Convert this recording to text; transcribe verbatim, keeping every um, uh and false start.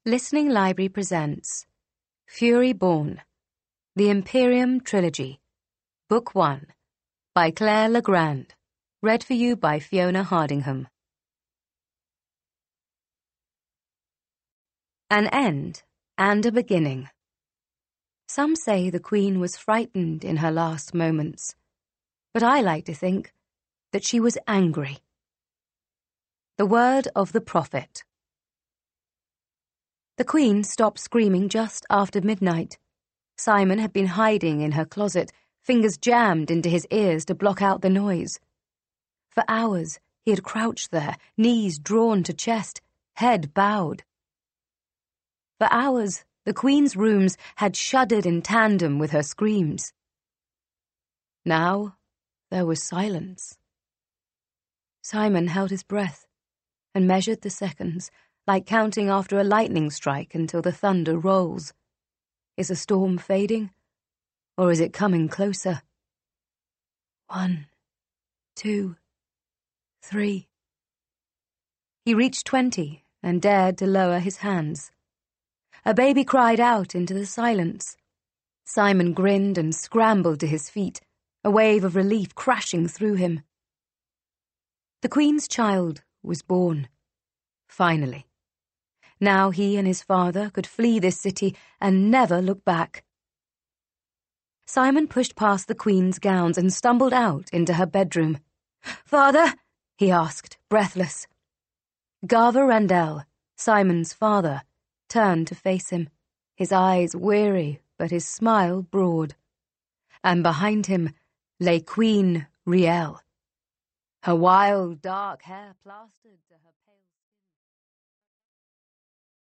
Listening Library presents Fury Born, The Imperium Trilogy, Book one, by Claire Legrand, read for you by Fiona Hardingham. An end and a beginning. Some say the Queen was frightened in her last moments, but I like to think that she was angry. The word of the prophet. The Queen stopped screaming just after midnight. Simon had been hiding in her closet, fingers jammed into his ears to block out the noise. For hours he had crouched there, knees drawn to chest, head bowed. For hours the Queen's rooms had shuddered in tandem with her screams. Now there was silence. Simon held his breath and measured the seconds, like counting after a lightning strike until the thunder rolls. Is the storm fading, or is it coming closer? One, two, three. He reached twenty and dared to lower his hands. A baby cried out into the silence. Simon grinned and scrambled to his feet, a wave of relief crashing through him. The Queen's child was born, finally. Now he and his father could flee this city and never look back. Simon pushed past the Queen's gowns and stumbled out into her bedroom. "Father?" he asked, breathless. Garver Randell, Simon's father, turned to face him, his eyes weary but his smile broad. And behind him lay Queen Riel, her wild dark hair plastered to her